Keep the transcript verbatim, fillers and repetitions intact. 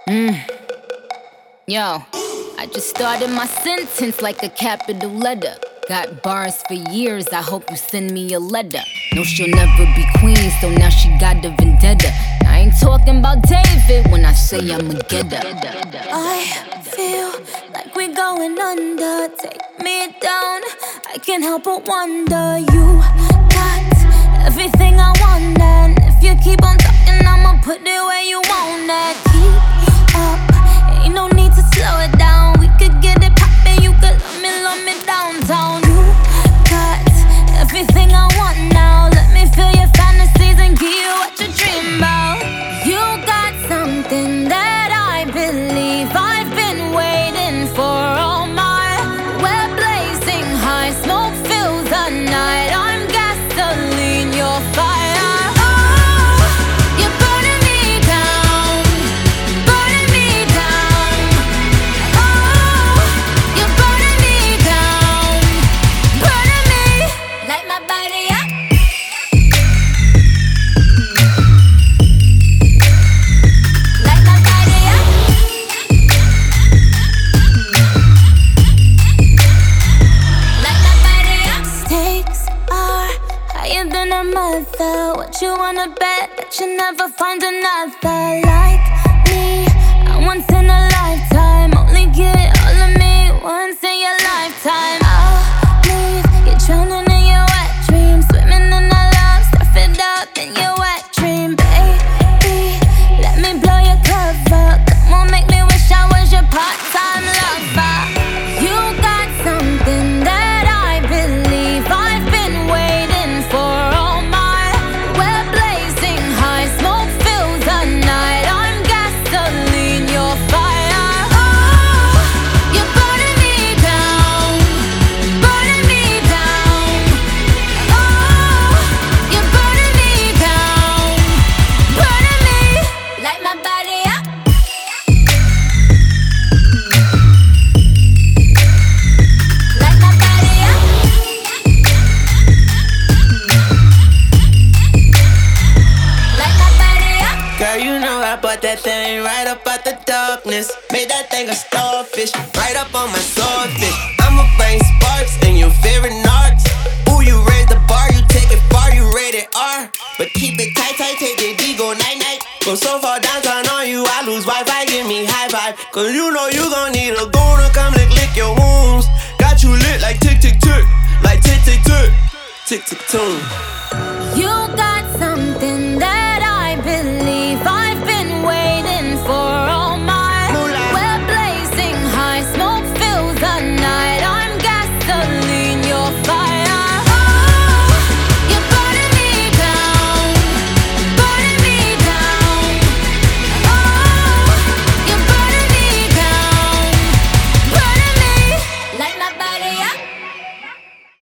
Mm. Yo, I just started my sentence like a capital letter. Got bars for years, I hope you send me a letter. No, she'll never be queen, so now she got a vendetta. I ain't talking about David when I say I'ma get her. I feel like we're going under. Take me down, I can't help but wonder. You got everything I want, and if you keep on talking, I'ma put it where you want it. Keep up, ain't no need to slow it down. We could get it poppin', you could love me, love me downtown. You got everything I want now. Let me feel your fantasies and give you what you dream about. You got something that I believe I've been waiting for all my. We're blazing high, smoke fills the night. I'm gasoline, you're fire. Oh, you're burning me down, burning me down. Oh, you're burning me down, burning me. Light my body up. Light my body up. Light my body up. Stakes are higher than a mother. What you wanna bet that you never find another like me? I'm once in a lifetime. Only get all of me once in your lifetime. I'll leave you drowning in your wet dreams, swimming in the love, surf it up in your wet dream, baby. Let me blow your cover. Come on, make me wish I was your part-time lover. You got something that I believe I've been waiting for all my. We're blazing high, smoke fills the night. I'm gasoline, you're fire. Oh, you're burning me down, burning me down. Oh, you're burning me down, burning me. Light my body up. Light my body up. Light my body up. Girl, you know I bought that thing right up out the darkness. Made that thing a starfish, right up on my swordfish. I'ma bring sparks and your favorite narcs. Ooh, you raise the bar, you take it far, you rated R. But keep it tight, tight, take it D, go night, night. Go so far downtown on you, I lose Wi-Fi, give me high five. Cause you know you gon' need a goon to come lick, lick your wounds. Got you lit like tick, tick, tick, like tick, tick, tick, tick, tick, tune. You got